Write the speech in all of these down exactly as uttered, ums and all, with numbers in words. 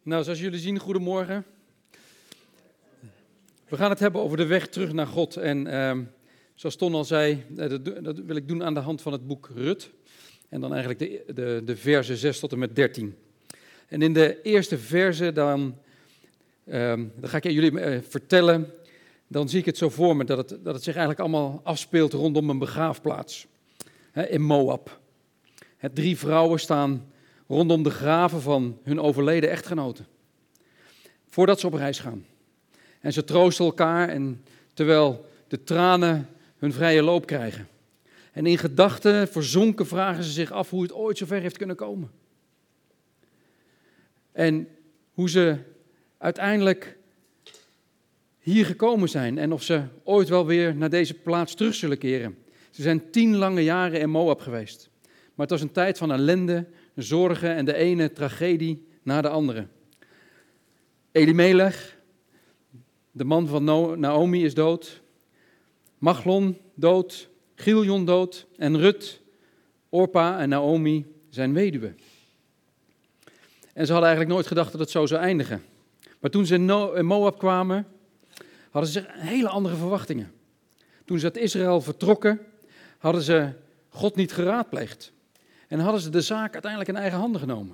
Nou, zoals jullie zien, goedemorgen. We gaan het hebben over de weg terug naar God. En uh, zoals Ton al zei, dat, dat wil ik doen aan de hand van het boek Rut. En dan eigenlijk de, de, de versen zes tot en met dertien. En in de eerste verse, dan, uh, dan ga ik jullie uh, vertellen, dan zie ik het zo voor me, dat het, dat het zich eigenlijk allemaal afspeelt rondom een begraafplaats. Hè, in Moab. Hè, drie vrouwen staan rondom de graven van hun overleden echtgenoten. Voordat ze op reis gaan. En ze troosten elkaar en terwijl de tranen hun vrije loop krijgen. En in gedachten verzonken vragen ze zich af hoe het ooit zover heeft kunnen komen. En hoe ze uiteindelijk hier gekomen zijn en of ze ooit wel weer naar deze plaats terug zullen keren. Ze zijn tien lange jaren in Moab geweest. Maar het was een tijd van ellende, zorgen en de ene tragedie na de andere. Elimelech, de man van Naomi, is dood. Machlon dood. Giljon dood. En Rut, Orpa en Naomi zijn weduwe. En ze hadden eigenlijk nooit gedacht dat het zo zou eindigen. Maar toen ze in Moab kwamen, hadden ze hele andere verwachtingen. Toen ze uit Israël vertrokken, hadden ze God niet geraadpleegd. En hadden ze de zaak uiteindelijk in eigen handen genomen.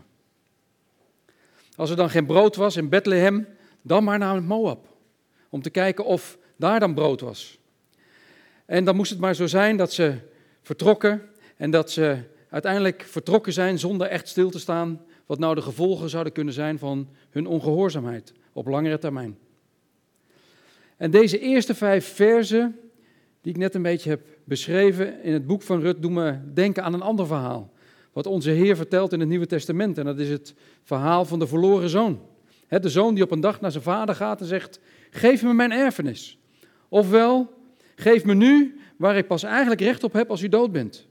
Als er dan geen brood was in Bethlehem, dan maar naar Moab. Om te kijken of daar dan brood was. En dan moest het maar zo zijn dat ze vertrokken. En dat ze uiteindelijk vertrokken zijn zonder echt stil te staan. Wat nou de gevolgen zouden kunnen zijn van hun ongehoorzaamheid op langere termijn. En deze eerste vijf verzen, die ik net een beetje heb beschreven in het boek van Rut, doen me denken aan een ander verhaal. Wat onze Heer vertelt in het Nieuwe Testament. En dat is het verhaal van de verloren zoon. De zoon die op een dag naar zijn vader gaat en zegt, geef me mijn erfenis. Ofwel, geef me nu waar ik pas eigenlijk recht op heb als u dood bent.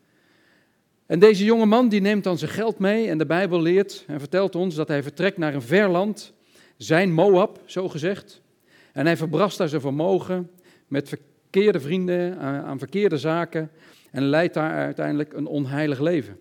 En deze jonge man die neemt dan zijn geld mee en de Bijbel leert en vertelt ons dat hij vertrekt naar een ver land. Zijn Moab, zo gezegd. En hij verbrast daar zijn vermogen met verkeerde vrienden aan verkeerde zaken. En leidt daar uiteindelijk een onheilig leven.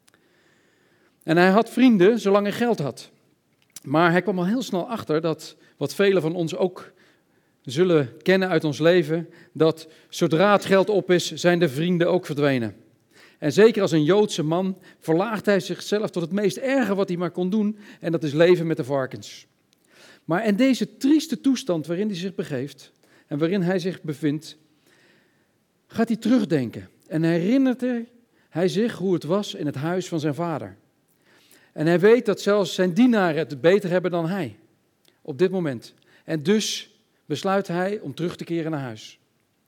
En hij had vrienden zolang hij geld had. Maar hij kwam al heel snel achter dat, wat velen van ons ook zullen kennen uit ons leven, dat zodra het geld op is, zijn de vrienden ook verdwenen. En zeker als een Joodse man verlaagt hij zichzelf tot het meest erge wat hij maar kon doen, en dat is leven met de varkens. Maar in deze trieste toestand waarin hij zich begeeft, en waarin hij zich bevindt, gaat hij terugdenken. En herinnert hij zich hoe het was in het huis van zijn vader. En hij weet dat zelfs zijn dienaren het beter hebben dan hij. Op dit moment. En dus besluit hij om terug te keren naar huis.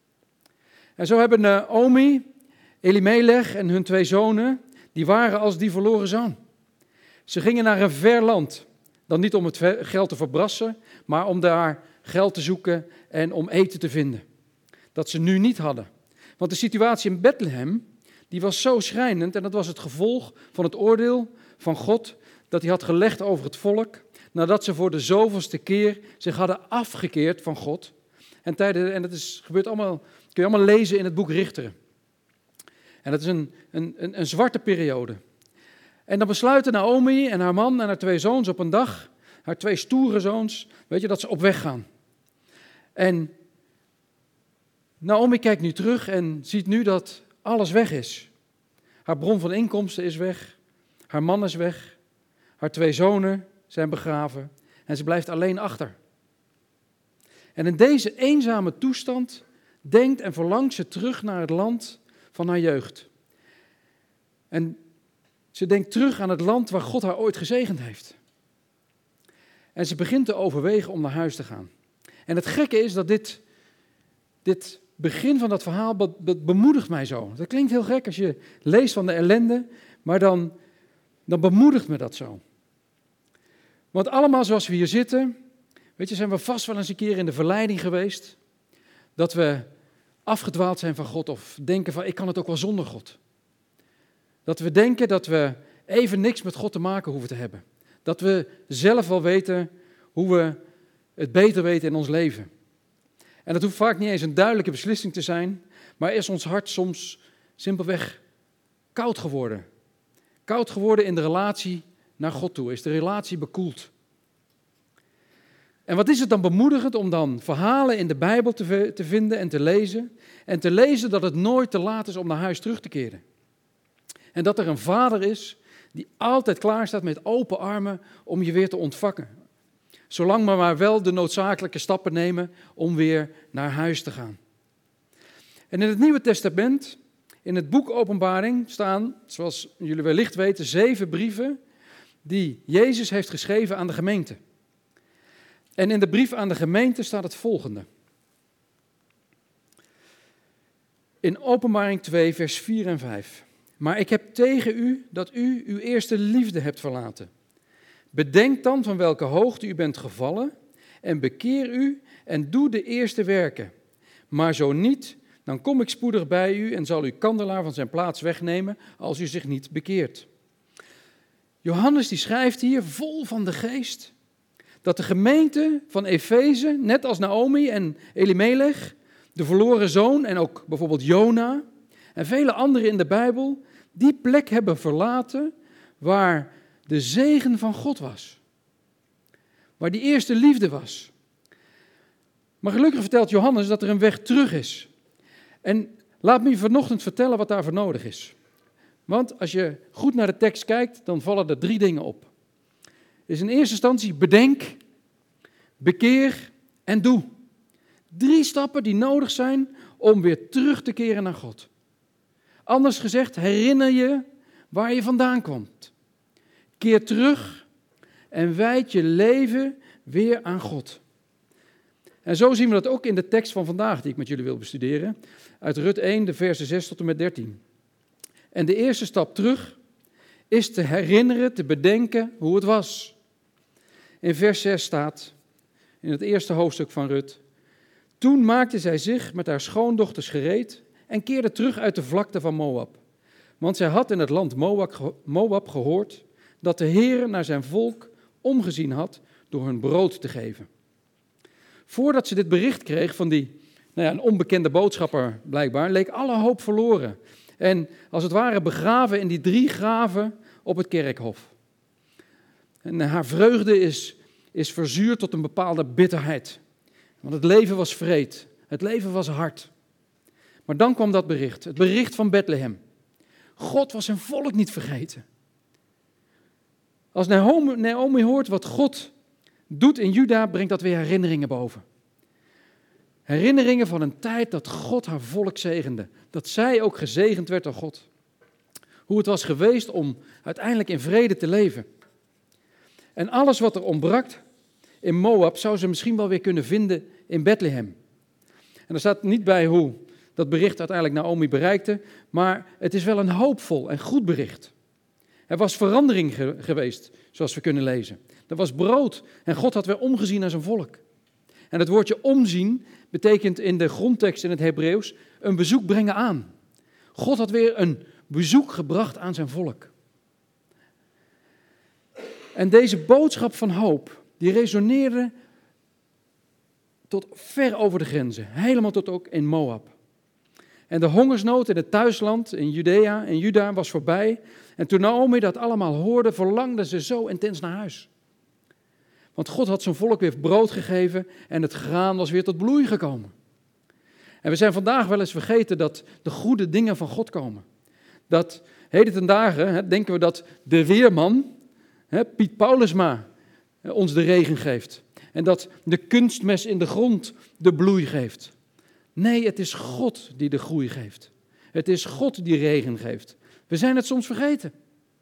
En zo hebben Naomi, Elimelech en hun twee zonen, die waren als die verloren zoon. Ze gingen naar een ver land. Dan niet om het geld te verbrassen, maar om daar geld te zoeken en om eten te vinden. Dat ze nu niet hadden. Want de situatie in Bethlehem, die was zo schrijnend en dat was het gevolg van het oordeel van God dat hij had gelegd over het volk, nadat ze voor de zoveelste keer zich hadden afgekeerd van God. En, tijden, en dat is, gebeurt allemaal, kun je allemaal lezen in het boek Richteren. En dat is een, een, een, een zwarte periode. En dan besluiten Naomi en haar man en haar twee zoons op een dag, haar twee stoere zoons, weet je, dat ze op weg gaan. En Naomi kijkt nu terug en ziet nu dat alles weg is. Haar bron van inkomsten is weg, haar man is weg, haar twee zonen zijn begraven en ze blijft alleen achter. En in deze eenzame toestand denkt en verlangt ze terug naar het land van haar jeugd. En ze denkt terug aan het land waar God haar ooit gezegend heeft. En ze begint te overwegen om naar huis te gaan. En het gekke is dat dit, dit begin van dat verhaal be, be, bemoedigt mij zo. Dat klinkt heel gek als je leest van de ellende, maar dan, dan bemoedigt me dat zo. Want allemaal zoals we hier zitten, weet je, zijn we vast wel eens een keer in de verleiding geweest, dat we afgedwaald zijn van God of denken van ik kan het ook wel zonder God. Dat we denken dat we even niks met God te maken hoeven te hebben. Dat we zelf wel weten hoe we het beter weten in ons leven. En dat hoeft vaak niet eens een duidelijke beslissing te zijn, maar is ons hart soms simpelweg koud geworden. Koud geworden in de relatie naar God toe, is de relatie bekoeld. En wat is het dan bemoedigend om dan verhalen in de Bijbel te, te vinden en te lezen. En te lezen dat het nooit te laat is om naar huis terug te keren. En dat er een vader is die altijd klaar staat met open armen om je weer te ontvangen. Zolang we maar wel de noodzakelijke stappen nemen om weer naar huis te gaan. En in het Nieuwe Testament, in het boek Openbaring, staan, zoals jullie wellicht weten, zeven brieven die Jezus heeft geschreven aan de gemeente. En in de brief aan de gemeente staat het volgende. In Openbaring twee, vers vier en vijf. Maar ik heb tegen u dat u uw eerste liefde hebt verlaten. Bedenk dan van welke hoogte u bent gevallen en bekeer u en doe de eerste werken. Maar zo niet, dan kom ik spoedig bij u en zal uw kandelaar van zijn plaats wegnemen als u zich niet bekeert. Johannes die schrijft hier vol van de geest dat de gemeente van Efeze, net als Naomi en Elimelech, de verloren zoon en ook bijvoorbeeld Jona en vele anderen in de Bijbel, die plek hebben verlaten waar de zegen van God was. Waar die eerste liefde was. Maar gelukkig vertelt Johannes dat er een weg terug is. En laat me je vanochtend vertellen wat daarvoor nodig is. Want als je goed naar de tekst kijkt, dan vallen er drie dingen op. Dus in eerste instantie bedenk, bekeer en doe. Drie stappen die nodig zijn om weer terug te keren naar God. Anders gezegd, herinner je waar je vandaan komt. Keer terug en wijd je leven weer aan God. En zo zien we dat ook in de tekst van vandaag die ik met jullie wil bestuderen. Uit Rut één, de versen zes tot en met dertien. En de eerste stap terug is te herinneren, te bedenken hoe het was. In vers zes staat, in het eerste hoofdstuk van Rut. Toen maakte zij zich met haar schoondochters gereed en keerde terug uit de vlakte van Moab. Want zij had in het land Moab gehoord dat de Heere naar zijn volk omgezien had door hun brood te geven. Voordat ze dit bericht kreeg van die, nou ja, een onbekende boodschapper blijkbaar, leek alle hoop verloren. En als het ware begraven in die drie graven op het kerkhof. En haar vreugde is, is verzuurd tot een bepaalde bitterheid. Want het leven was wreed, het leven was hard. Maar dan kwam dat bericht, het bericht van Bethlehem. God was zijn volk niet vergeten. Als Naomi, Naomi hoort wat God doet in Juda, brengt dat weer herinneringen boven. Herinneringen van een tijd dat God haar volk zegende. Dat zij ook gezegend werd door God. Hoe het was geweest om uiteindelijk in vrede te leven. En alles wat er ontbrak in Moab zou ze misschien wel weer kunnen vinden in Bethlehem. En er staat niet bij hoe dat bericht uiteindelijk Naomi bereikte, maar het is wel een hoopvol en goed bericht. Er was verandering ge- geweest, zoals we kunnen lezen. Er was brood en God had weer omgezien naar zijn volk. En het woordje omzien betekent in de grondtekst in het Hebreeuws een bezoek brengen aan. God had weer een bezoek gebracht aan zijn volk. En deze boodschap van hoop, die resoneerde tot ver over de grenzen, helemaal tot ook in Moab. En de hongersnood in het thuisland, in Judea en Juda, was voorbij. En toen Naomi dat allemaal hoorde, verlangde ze zo intens naar huis. Want God had zijn volk weer brood gegeven en het graan was weer tot bloei gekomen. En we zijn vandaag wel eens vergeten dat de goede dingen van God komen. Dat heden ten dagen hè, denken we dat de weerman, hè, Piet Paulusma, hè, ons de regen geeft. En dat de kunstmes in de grond de bloei geeft. Nee, het is God die de groei geeft. Het is God die regen geeft. We zijn het soms vergeten.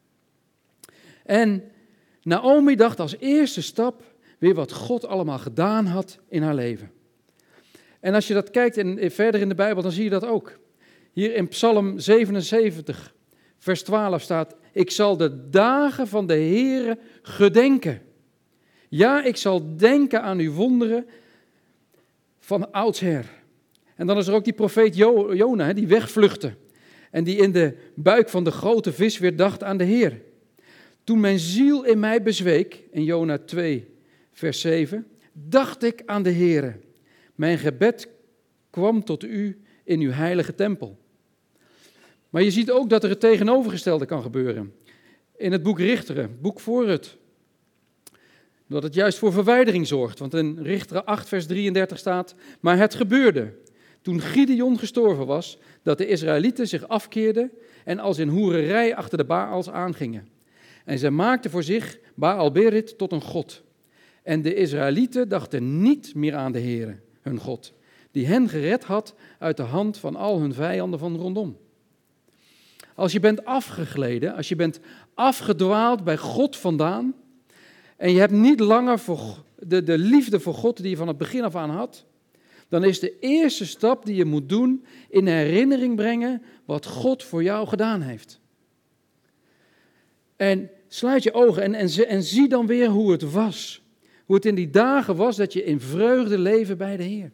En Naomi dacht als eerste stap weer wat God allemaal gedaan had in haar leven. En als je dat kijkt in, verder in de Bijbel, dan zie je dat ook. Hier in Psalm zevenenzeventig, vers twaalf staat: ik zal de dagen van de Heere gedenken. Ja, ik zal denken aan uw wonderen van oudsher. En dan is er ook die profeet jo- Jona, die wegvluchtte. En die in de buik van de grote vis weer dacht aan de Heer. Toen mijn ziel in mij bezweek, in Jona twee, vers zeven, dacht ik aan de Heere. Mijn gebed kwam tot u in uw heilige tempel. Maar je ziet ook dat er het tegenovergestelde kan gebeuren. In het boek Richteren, boek voor Rut. Dat het juist voor verwijdering zorgt. Want in Richteren acht vers drieëndertig staat, maar het gebeurde toen Gideon gestorven was, dat de Israëlieten zich afkeerden en als in hoererij achter de Baals aangingen. En zij maakten voor zich Baal-Berit tot een god. En de Israëlieten dachten niet meer aan de Heere, hun God, die hen gered had uit de hand van al hun vijanden van rondom. Als je bent afgegleden, als je bent afgedwaald bij God vandaan, en je hebt niet langer voor de, de liefde voor God die je van het begin af aan had, dan is de eerste stap die je moet doen in herinnering brengen wat God voor jou gedaan heeft. En sluit je ogen en, en, en zie dan weer hoe het was. Hoe het in die dagen was dat je in vreugde leefde bij de Heer.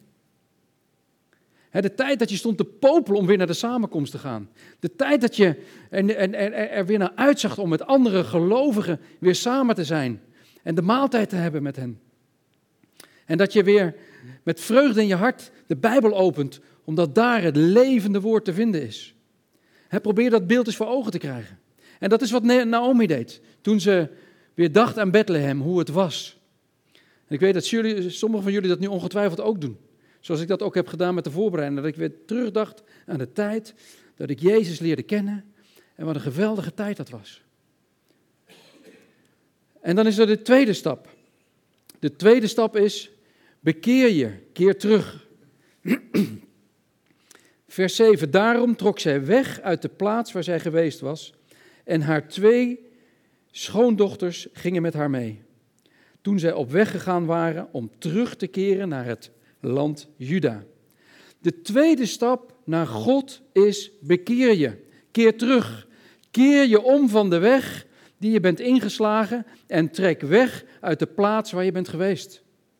De tijd dat je stond te popelen om weer naar de samenkomst te gaan. De tijd dat je er, er, er weer naar uitzag om met andere gelovigen weer samen te zijn. En de maaltijd te hebben met hen. En dat je weer met vreugde in je hart de Bijbel opent, omdat daar het levende woord te vinden is. He, probeer dat beeld eens voor ogen te krijgen. En dat is wat Naomi deed, toen ze weer dacht aan Bethlehem, hoe het was. En ik weet dat jullie, sommigen van jullie dat nu ongetwijfeld ook doen. Zoals ik dat ook heb gedaan met de voorbereiding. Dat ik weer terugdacht aan de tijd dat ik Jezus leerde kennen. En wat een geweldige tijd dat was. En dan is er de tweede stap. De tweede stap is, bekeer je, keer terug. Vers zeven, daarom trok zij weg uit de plaats waar zij geweest was. En haar twee schoondochters gingen met haar mee. Toen zij op weg gegaan waren om terug te keren naar het land Juda. De tweede stap naar God is bekeer je. Keer terug. Keer je om van de weg die je bent ingeslagen en trek weg uit de plaats waar je bent geweest.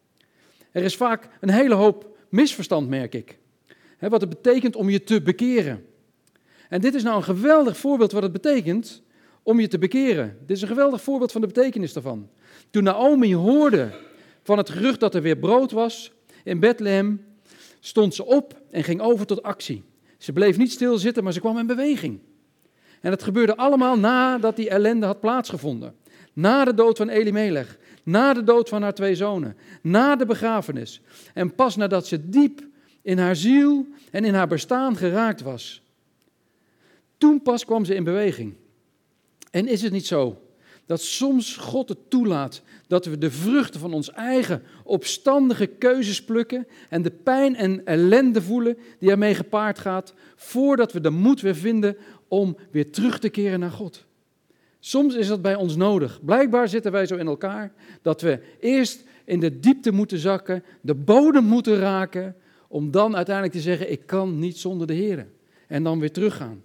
Er is vaak een hele hoop misverstand, merk ik. He, wat het betekent om je te bekeren. En dit is nou een geweldig voorbeeld wat het betekent om je te bekeren. Dit is een geweldig voorbeeld van de betekenis daarvan. Toen Naomi hoorde van het gerucht dat er weer brood was in Bethlehem, stond ze op en ging over tot actie. Ze bleef niet stilzitten, maar ze kwam in beweging. En dat gebeurde allemaal nadat die ellende had plaatsgevonden. Na de dood van Elimelech, na de dood van haar twee zonen, na de begrafenis. En pas nadat ze diep in haar ziel en in haar bestaan geraakt was. Toen pas kwam ze in beweging. En is het niet zo dat soms God het toelaat dat we de vruchten van ons eigen opstandige keuzes plukken en de pijn en ellende voelen die ermee gepaard gaat, voordat we de moed weer vinden om weer terug te keren naar God? Soms is dat bij ons nodig. Blijkbaar zitten wij zo in elkaar dat we eerst in de diepte moeten zakken, de bodem moeten raken, om dan uiteindelijk te zeggen, ik kan niet zonder de Heer. En dan weer teruggaan.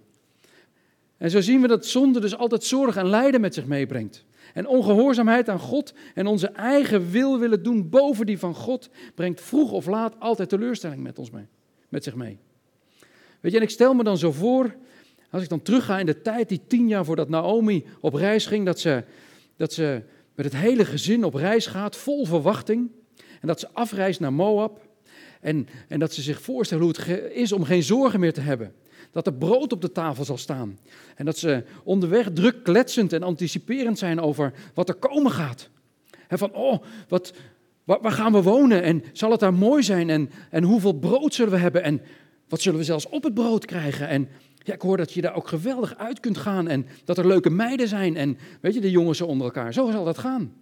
En zo zien we dat zonde dus altijd zorg en lijden met zich meebrengt. En ongehoorzaamheid aan God en onze eigen wil willen doen boven die van God, brengt vroeg of laat altijd teleurstelling met ons mee, met zich mee. Weet je, en ik stel me dan zo voor, als ik dan terugga in de tijd, die tien jaar voordat Naomi op reis ging, dat ze, dat ze met het hele gezin op reis gaat, vol verwachting. En dat ze afreist naar Moab. En, en dat ze zich voorstellen hoe het is om geen zorgen meer te hebben. Dat er brood op de tafel zal staan. En dat ze onderweg druk kletsend en anticiperend zijn over wat er komen gaat. En van, oh, wat, waar, waar gaan we wonen? En zal het daar mooi zijn? En, en hoeveel brood zullen we hebben? En wat zullen we zelfs op het brood krijgen? En ja, ik hoor dat je daar ook geweldig uit kunt gaan. En dat er leuke meiden zijn. En weet je, de jongens zo onder elkaar. Zo zal dat gaan.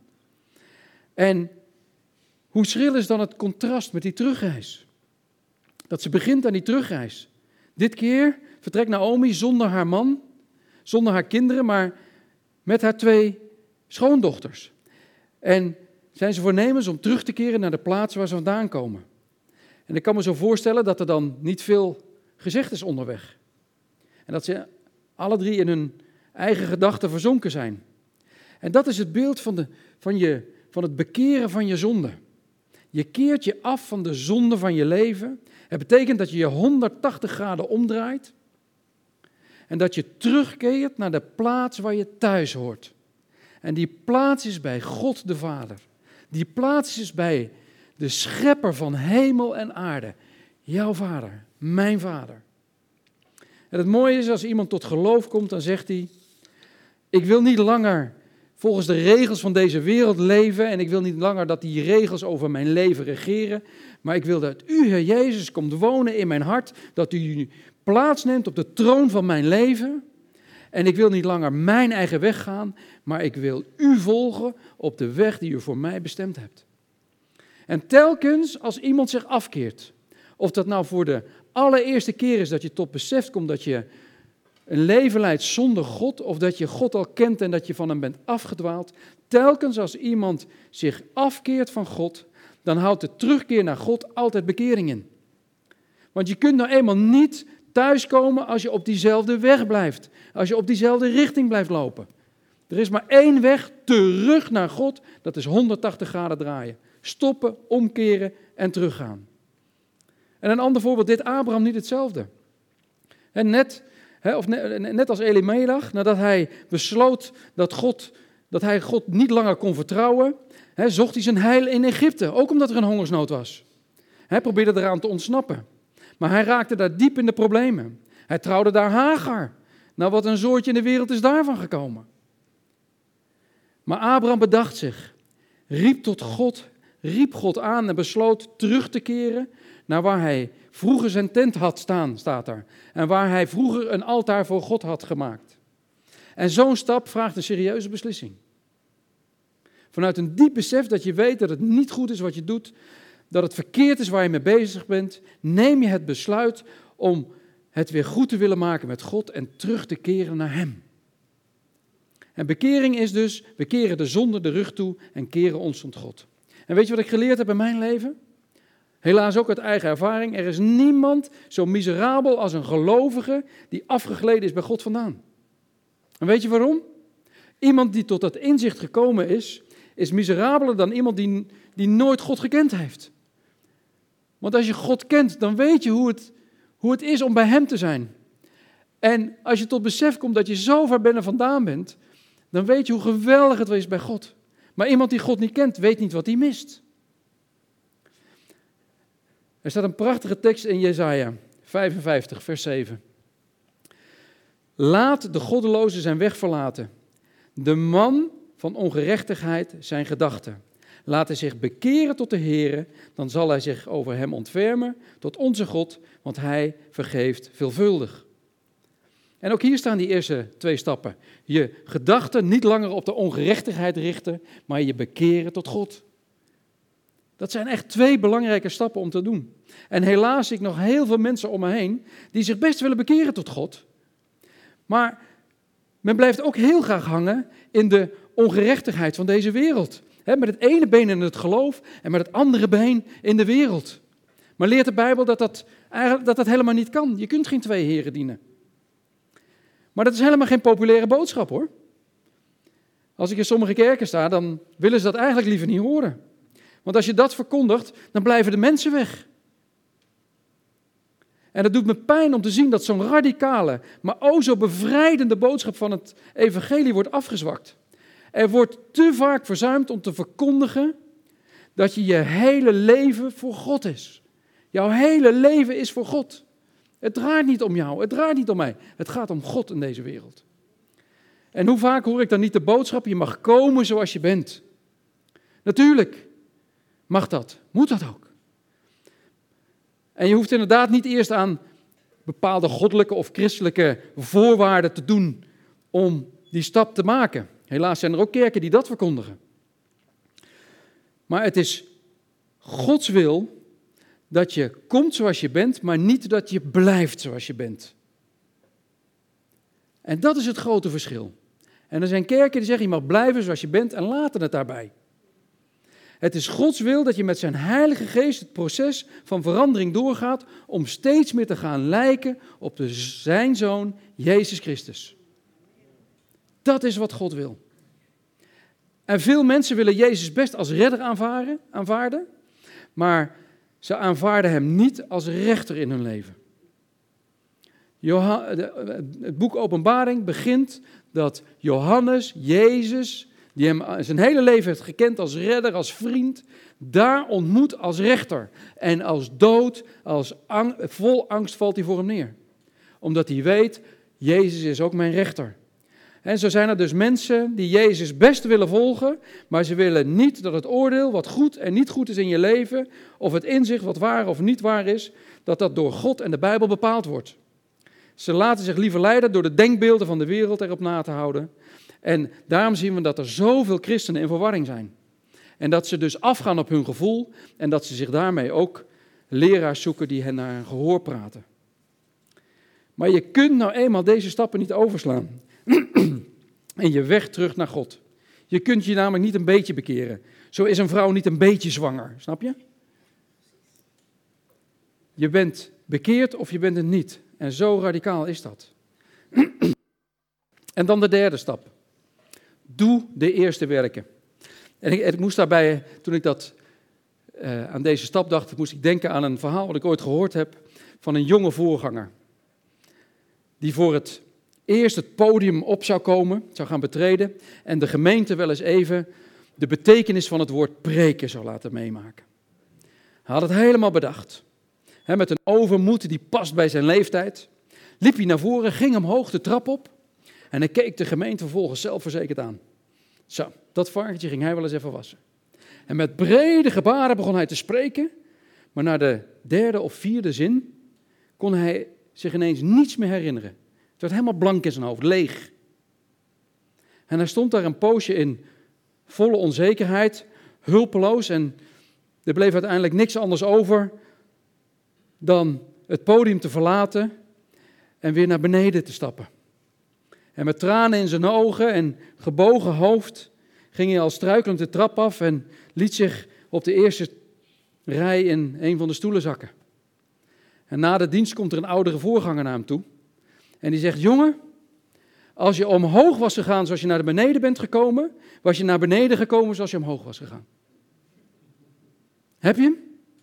En hoe schril is dan het contrast met die terugreis? Dat ze begint aan die terugreis. Dit keer vertrekt Naomi zonder haar man, zonder haar kinderen, maar met haar twee schoondochters. En zijn ze voornemens om terug te keren naar de plaats waar ze vandaan komen. En ik kan me zo voorstellen dat er dan niet veel gezegd is onderweg. En dat ze alle drie in hun eigen gedachten verzonken zijn. En dat is het beeld van, de, van, je, van het bekeren van je zonde. Je keert je af van de zonde van je leven. Het betekent dat je je honderdtachtig graden omdraait. En dat je terugkeert naar de plaats waar je thuis hoort. En die plaats is bij God de Vader. Die plaats is bij de schepper van hemel en aarde. Jouw vader, mijn vader. En het mooie is als iemand tot geloof komt, dan zegt hij, ik wil niet langer volgens de regels van deze wereld leven. En ik wil niet langer dat die regels over mijn leven regeren. Maar ik wil dat u, Heer Jezus, komt wonen in mijn hart. Dat u plaatsneemt op de troon van mijn leven. En ik wil niet langer mijn eigen weg gaan. Maar ik wil u volgen op de weg die u voor mij bestemd hebt. En telkens als iemand zich afkeert. Of dat nou voor de allereerste keer is dat je tot besef komt dat je een leven leidt zonder God, of dat je God al kent en dat je van hem bent afgedwaald. Telkens als iemand zich afkeert van God, dan houdt de terugkeer naar God altijd bekering in. Want je kunt nou eenmaal niet thuiskomen als je op diezelfde weg blijft. Als je op diezelfde richting blijft lopen. Er is maar één weg terug naar God, dat is honderdtachtig graden draaien. Stoppen, omkeren en teruggaan. En een ander voorbeeld, dit Abraham niet hetzelfde. En net... He, of net, net als Elimelech, nadat hij besloot dat, God, dat hij God niet langer kon vertrouwen, he, zocht hij zijn heil in Egypte, ook omdat er een hongersnood was. Hij probeerde eraan te ontsnappen, maar hij raakte daar diep in de problemen. Hij trouwde daar Hagar. Nou, wat een zoortje in de wereld is daarvan gekomen. Maar Abraham bedacht zich, riep tot God, riep God aan en besloot terug te keren naar waar hij vroeger zijn tent had staan, staat daar. En waar hij vroeger een altaar voor God had gemaakt. En zo'n stap vraagt een serieuze beslissing. Vanuit een diep besef dat je weet dat het niet goed is wat je doet, dat het verkeerd is waar je mee bezig bent, neem je het besluit om het weer goed te willen maken met God en terug te keren naar hem. En bekering is dus, we keren de zonde de rug toe en keren ons tot God. En weet je wat ik geleerd heb in mijn leven? Helaas ook uit eigen ervaring. Er is niemand zo miserabel als een gelovige die afgegleden is bij God vandaan. En weet je waarom? Iemand die tot dat inzicht gekomen is, is miserabeler dan iemand die, die nooit God gekend heeft. Want als je God kent, dan weet je hoe het, hoe het is om bij hem te zijn. En als je tot besef komt dat je zo ver binnen vandaan bent, dan weet je hoe geweldig het is bij God. Maar iemand die God niet kent, weet niet wat hij mist. Er staat een prachtige tekst in Jesaja vijfenvijftig, vers zeven. Laat de goddeloze zijn weg verlaten, de man van ongerechtigheid zijn gedachten. Laat hij zich bekeren tot de Heere, dan zal hij zich over hem ontfermen tot onze God, want hij vergeeft veelvuldig. En ook hier staan die eerste twee stappen. Je gedachten niet langer op de ongerechtigheid richten, maar je bekeren tot God. Dat zijn echt twee belangrijke stappen om te doen. En helaas zie ik nog heel veel mensen om me heen die zich best willen bekeren tot God. Maar men blijft ook heel graag hangen in de ongerechtigheid van deze wereld. He, met het ene been in het geloof en met het andere been in de wereld. Maar leert de Bijbel dat dat, eigenlijk, dat dat helemaal niet kan. Je kunt geen twee heren dienen. Maar dat is helemaal geen populaire boodschap hoor. Als ik in sommige kerken sta, dan willen ze dat eigenlijk liever niet horen. Want als je dat verkondigt, dan blijven de mensen weg. En het doet me pijn om te zien dat zo'n radicale, maar o zo bevrijdende boodschap van het evangelie wordt afgezwakt. Er wordt te vaak verzuimd om te verkondigen dat je je hele leven voor God is. Jouw hele leven is voor God. Het draait niet om jou, het draait niet om mij. Het gaat om God in deze wereld. En hoe vaak hoor ik dan niet de boodschap, je mag komen zoals je bent. Natuurlijk mag dat, moet dat ook. En je hoeft inderdaad niet eerst aan bepaalde goddelijke of christelijke voorwaarden te doen om die stap te maken. Helaas zijn er ook kerken die dat verkondigen. Maar het is Gods wil dat je komt zoals je bent, maar niet dat je blijft zoals je bent. En dat is het grote verschil. En er zijn kerken die zeggen, je mag blijven zoals je bent en laten het daarbij. Het is Gods wil dat je met zijn Heilige Geest het proces van verandering doorgaat om steeds meer te gaan lijken op de, zijn Zoon, Jezus Christus. Dat is wat God wil. En veel mensen willen Jezus best als redder aanvaarden, aanvaarden, maar ze aanvaarden hem niet als rechter in hun leven. Johan, de, het boek Openbaring begint dat Johannes, Jezus, die hem zijn hele leven heeft gekend als redder, als vriend, daar ontmoet als rechter. En als dood, als ang, vol angst valt hij voor hem neer. Omdat hij weet, Jezus is ook mijn rechter. En zo zijn er dus mensen die Jezus best willen volgen, maar ze willen niet dat het oordeel wat goed en niet goed is in je leven, of het inzicht wat waar of niet waar is, dat dat door God en de Bijbel bepaald wordt. Ze laten zich liever leiden door de denkbeelden van de wereld erop na te houden. En daarom zien we dat er zoveel christenen in verwarring zijn. En dat ze dus afgaan op hun gevoel en dat ze zich daarmee ook leraars zoeken die hen naar hun gehoor praten. Maar je kunt nou eenmaal deze stappen niet overslaan. En je weg terug naar God. Je kunt je namelijk niet een beetje bekeren. Zo is een vrouw niet een beetje zwanger, snap je? Je bent bekeerd of je bent het niet. En zo radicaal is dat. En dan de derde stap. Doe de eerste werken. En ik, ik moest daarbij, toen ik dat, uh, aan deze stap dacht, moest ik denken aan een verhaal wat ik ooit gehoord heb van een jonge voorganger. Die voor het eerst het podium op zou komen, zou gaan betreden en de gemeente wel eens even de betekenis van het woord preken zou laten meemaken. Hij had het helemaal bedacht. He, met een overmoed die past bij zijn leeftijd, liep hij naar voren, ging omhoog de trap op en hij keek de gemeente vervolgens zelfverzekerd aan. Zo, dat varkentje ging hij wel eens even wassen. En met brede gebaren begon hij te spreken, maar na de derde of vierde zin kon hij zich ineens niets meer herinneren. Het werd helemaal blank in zijn hoofd, leeg. En hij stond daar een poosje in volle onzekerheid, hulpeloos en er bleef uiteindelijk niks anders over dan het podium te verlaten en weer naar beneden te stappen. En met tranen in zijn ogen en gebogen hoofd ging hij al struikelend de trap af en liet zich op de eerste rij in een van de stoelen zakken. En na de dienst komt er een oudere voorganger naar hem toe en die zegt: jongen, als je omhoog was gegaan zoals je naar beneden bent gekomen, was je naar beneden gekomen zoals je omhoog was gegaan. Heb je hem?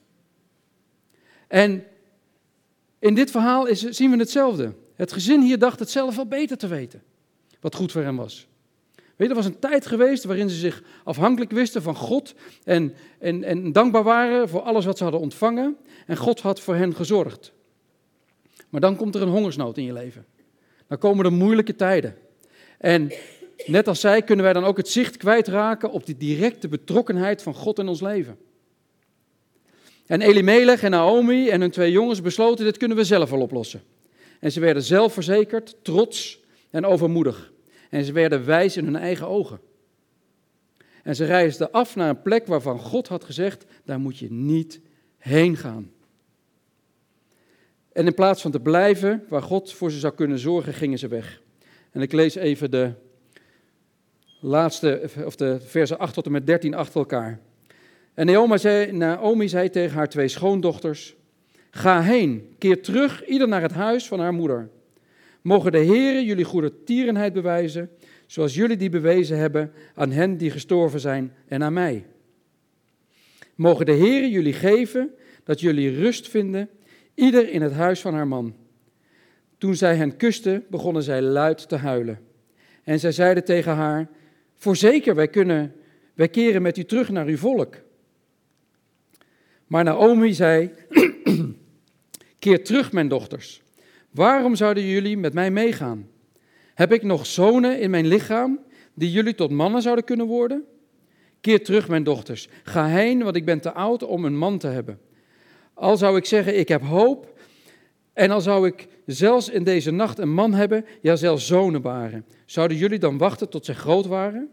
En in dit verhaal is, zien we hetzelfde. Het gezin hier dacht het zelf wel beter te weten, wat goed voor hem was. Weet je, er was een tijd geweest waarin ze zich afhankelijk wisten van God en, en, en dankbaar waren voor alles wat ze hadden ontvangen. En God had voor hen gezorgd. Maar dan komt er een hongersnood in je leven. Dan komen er moeilijke tijden. En net als zij kunnen wij dan ook het zicht kwijtraken op die directe betrokkenheid van God in ons leven. En Elimelech en Naomi en hun twee jongens besloten: dit kunnen we zelf wel oplossen. En ze werden zelfverzekerd, trots en overmoedig. En ze werden wijs in hun eigen ogen. En ze reisden af naar een plek waarvan God had gezegd: daar moet je niet heen gaan. En in plaats van te blijven waar God voor ze zou kunnen zorgen, gingen ze weg. En ik lees even de laatste, of de versen acht tot en met dertien achter elkaar. En Naomi zei, Naomi zei tegen haar twee schoondochters: ga heen, keer terug, ieder naar het huis van haar moeder. Mogen de Heere jullie goedertierenheid bewijzen, zoals jullie die bewezen hebben aan hen die gestorven zijn en aan mij. Mogen de Heere jullie geven dat jullie rust vinden, ieder in het huis van haar man. Toen zij hen kuste, begonnen zij luid te huilen. En zij zeiden tegen haar: voorzeker, wij kunnen, wij keren met u terug naar uw volk. Maar Naomi zei: keer terug, mijn dochters. Waarom zouden jullie met mij meegaan? Heb ik nog zonen in mijn lichaam die jullie tot mannen zouden kunnen worden? Keer terug, mijn dochters. Ga heen, want ik ben te oud om een man te hebben. Al zou ik zeggen, ik heb hoop, en al zou ik zelfs in deze nacht een man hebben, ja zelfs zonen baren. Zouden jullie dan wachten tot zij groot waren?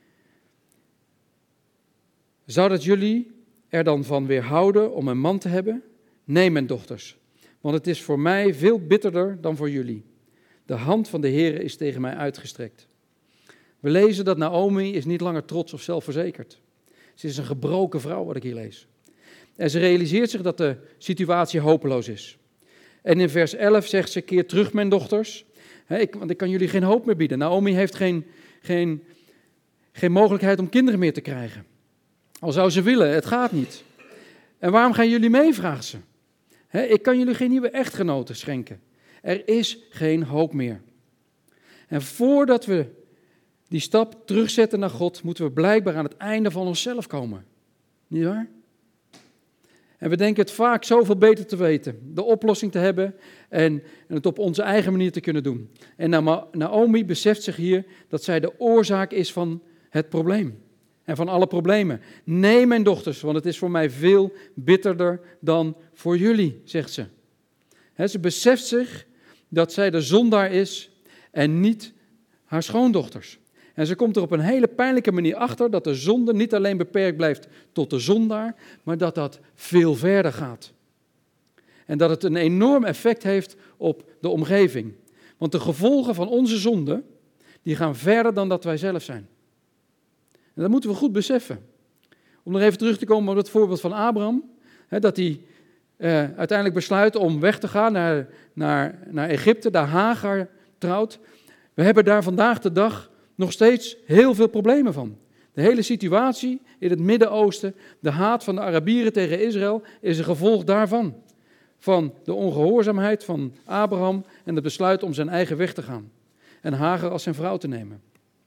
Zou dat jullie er dan van weerhouden om een man te hebben? Nee, mijn dochters, want het is voor mij veel bitterder dan voor jullie. De hand van de Heere is tegen mij uitgestrekt. We lezen dat Naomi is niet langer trots of zelfverzekerd. Ze is een gebroken vrouw, wat ik hier lees. En ze realiseert zich dat de situatie hopeloos is. En in vers elf zegt ze: keer terug, mijn dochters, He, ik, want ik kan jullie geen hoop meer bieden. Naomi heeft geen, geen, geen mogelijkheid om kinderen meer te krijgen. Al zou ze willen, het gaat niet. En waarom gaan jullie mee, vraagt ze. He, ik kan jullie geen nieuwe echtgenoten schenken. Er is geen hoop meer. En voordat we die stap terugzetten naar God, moeten we blijkbaar aan het einde van onszelf komen. Niet waar? En we denken het vaak zoveel beter te weten, de oplossing te hebben en, en het op onze eigen manier te kunnen doen. En Naomi beseft zich hier dat zij de oorzaak is van het probleem en van alle problemen. Nee, mijn dochters, want het is voor mij veel bitterder dan voor jullie, zegt ze. He, ze beseft zich dat zij de zondaar is en niet haar schoondochters. En ze komt er op een hele pijnlijke manier achter dat de zonde niet alleen beperkt blijft tot de zondaar, maar dat dat veel verder gaat. En dat het een enorm effect heeft op de omgeving. Want de gevolgen van onze zonde, die gaan verder dan dat wij zelf zijn. En dat moeten we goed beseffen. Om nog even terug te komen op het voorbeeld van Abraham, hè, dat hij eh, uiteindelijk besluit om weg te gaan naar, naar, naar Egypte, daar Hagar trouwt. We hebben daar vandaag de dag nog steeds heel veel problemen van. De hele situatie in het Midden-Oosten, de haat van de Arabieren tegen Israël, is een gevolg daarvan. Van de ongehoorzaamheid van Abraham en het besluit om zijn eigen weg te gaan. En Hagar als zijn vrouw te nemen.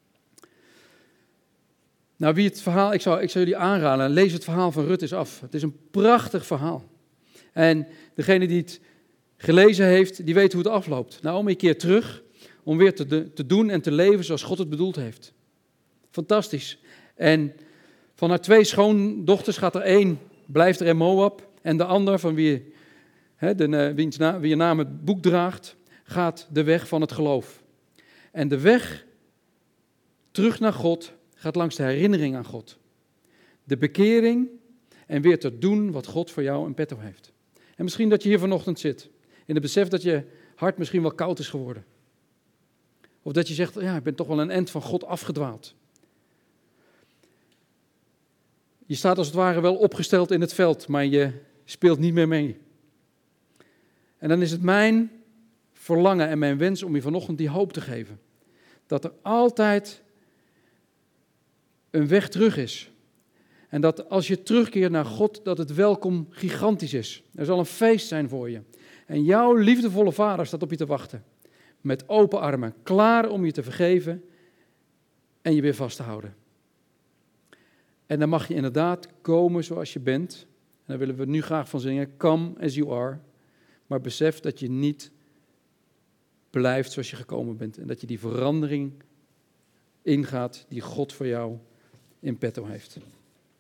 Nou, wie het verhaal, ik zou, ik zou jullie aanraden, lees het verhaal van Rut eens af. Het is een prachtig verhaal. En degene die het gelezen heeft, die weet hoe het afloopt. Naomi keert terug om weer te, de, te doen en te leven zoals God het bedoeld heeft. Fantastisch. En van haar twee schoondochters gaat er één, blijft er in Moab. En de ander, van wie, hè, de, wiens na, wie naam het boek draagt, gaat de weg van het geloof. En de weg terug naar God gaat langs de herinnering aan God. De bekering en weer te doen wat God voor jou in petto heeft. En misschien dat je hier vanochtend zit, in het besef dat je hart misschien wel koud is geworden. Of dat je zegt, ja, ik ben toch wel een end van God afgedwaald. Je staat als het ware wel opgesteld in het veld, maar je speelt niet meer mee. En dan is het mijn verlangen en mijn wens om je vanochtend die hoop te geven. Dat er altijd een weg terug is. En dat als je terugkeert naar God, dat het welkom gigantisch is. Er zal een feest zijn voor je. En jouw liefdevolle Vader staat op je te wachten. Met open armen, klaar om je te vergeven en je weer vast te houden. En dan mag je inderdaad komen zoals je bent. En daar willen we nu graag van zingen. Come as you are. Maar besef dat je niet blijft zoals je gekomen bent. En dat je die verandering ingaat die God voor jou in petto heeft.